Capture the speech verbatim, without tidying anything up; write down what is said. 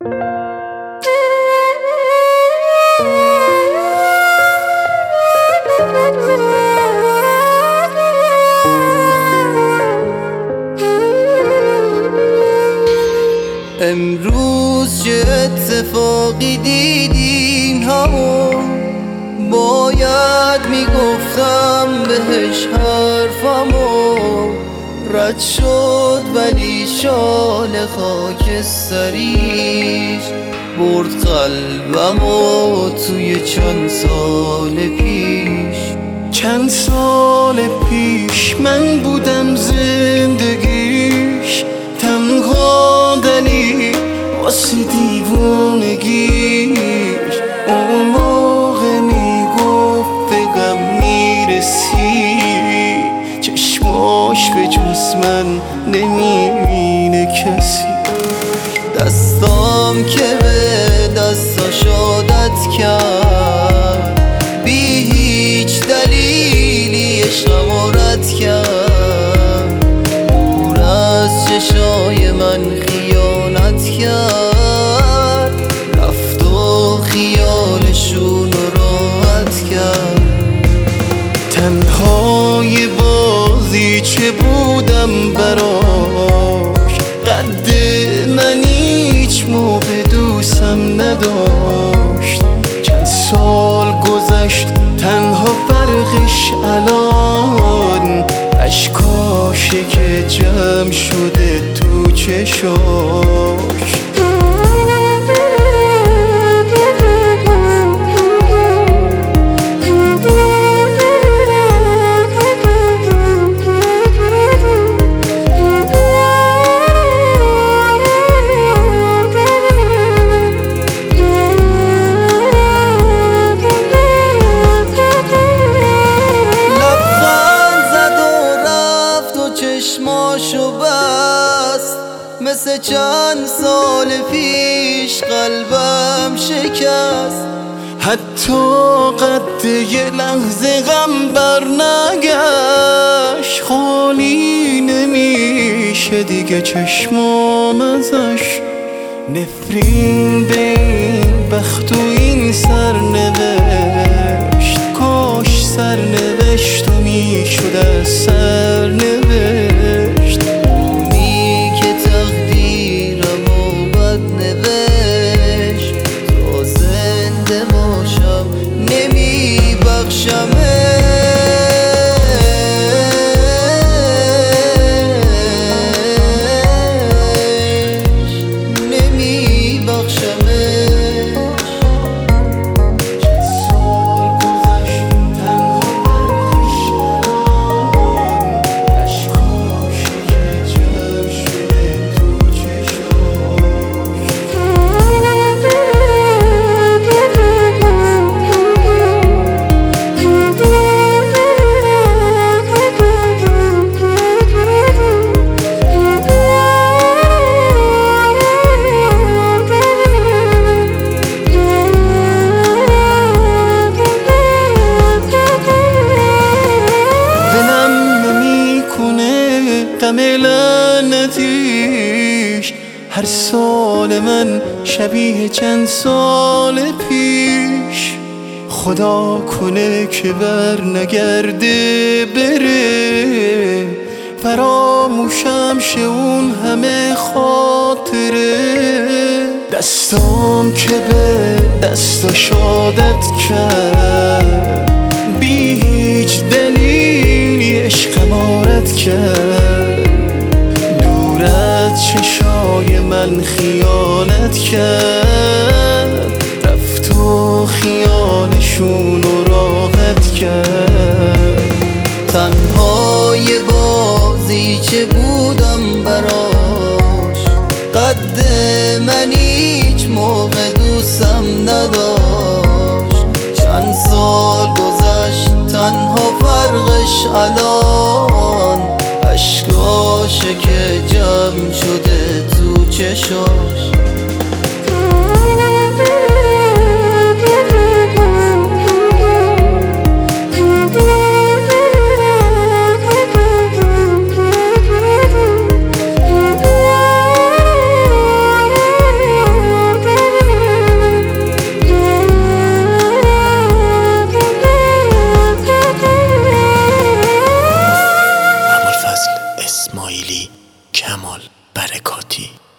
امروز چه اتفاقی دیدین همو باید میگفتم بهش حرفمو رد شد ولی شال خاکستریش برد قلبمو توی چند سال پیش. چند سال پیش من بودم زندگیش تنها دلیل واسه دیوونگیش. اون موقع میگفت به غم میرسی چشماش به جز من نمیبینه کسی. دستام که به دستاش عادت کرد بی هیچ دلیلی عشقمو رد کرد. دور از چشای من خیانت کرد رفت و خیالشون رو راحت کرد. تنهای بازی چه بودم براش قد من هیچ موقع دوستم نداشت. چند سال گذشت تنها فرقش الان اشکاشه که جمع شده تو چشاش. چشماشو بست مثل چند سال پیش قلبم شکست. حتی قد یه لحظه غم بر نگشت خالی نمیشه دیگه چشمام ازش. نفرین به این بخت و این سرنوشت کاش سرنوشت و میشد از سرنوشت. اونی که تقدیرمو بد نوشت تا زنده باشم نمیبخشمش غم لعنتیش هر سال من شبیه چند سال پیش. خدا کنه که بر نگرده بره فراموشم شه اون همه خاطره. دستام که به دستاش عادت کرد بی هیچ دلیلی عشقم عارت کرد. دور از چشای من خیانت کرد رفت و خیالشون رو راحت کرد. تنها یه بازی چه بودم براش قد من هیچ موقع دوستم نداشت. چند سال گذشت تنها فرقش الان اشکاشه که جمع شده تو چشاش. کمال برکاتی.